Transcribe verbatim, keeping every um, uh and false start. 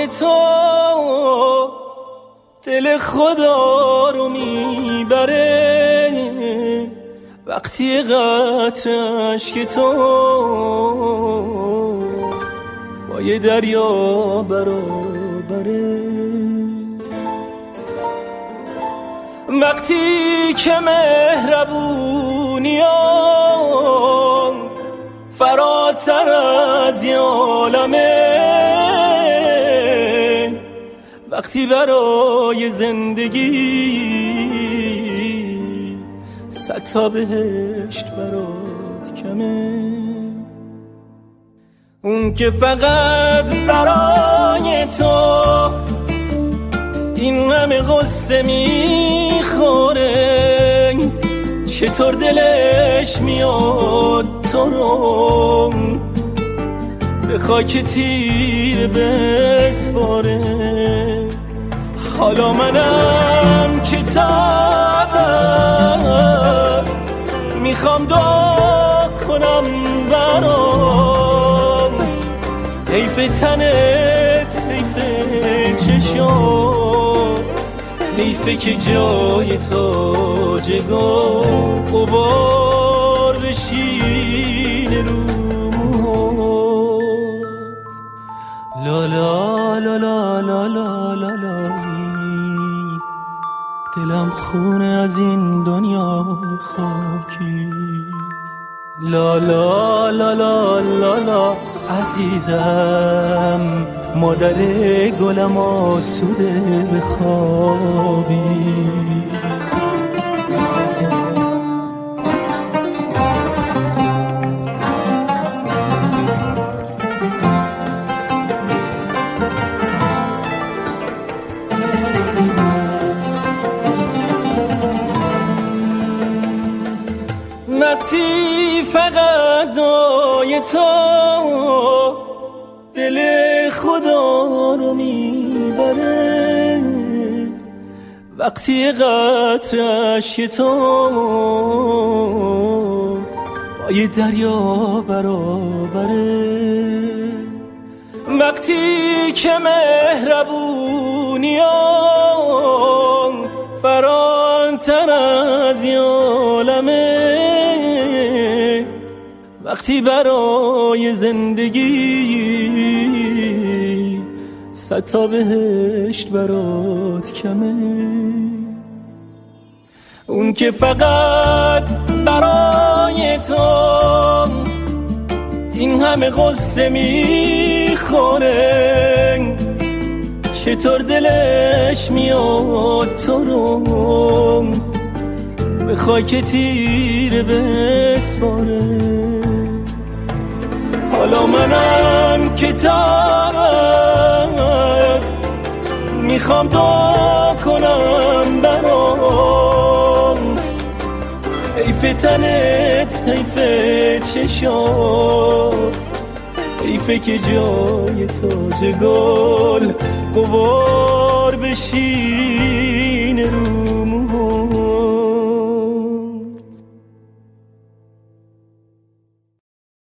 برای تو دل خدا رو میبره وقتی قطره اشک تو با یه دریا برابره. وقتی که مهربونیام فراتر از یه عالمه، وقتی برای زندگی صد تا بهشت برات کمه، اون که فقط برای تو این همه غصه میخوره، چطور دلش میاد تو رو به خاک تیر بسپاره. حالا منم که تبت میخوام دعا کنم برام، حیف تنت حیف چشات، حیفه که جای تاجگاه غبار بشینه رو موهات. لا لا لا لا لا لا لا لا، دلم خونه از این دنیا خاکی. لا لا لا لا لا لا عزیزم، مادر گلم آسوده بخوابی. وقتی فقط دای تو دل خدا رو میبره، وقتی قطره‌اش تو با یه دریا برابره، وقتی که مهربونیام فراتر از یه عالمه، وقتی برای زندگی صد تا بهشت برات کمه، اون که فقط برای تو این همه غصه میخوره، چطور دلش میاد تو رو به خاک تیره بسپاره. حالا منم که تبت میخوام دعا کنم برات، حیف تنت حیف چشات، حیفه که جای تاج گل غبار بشی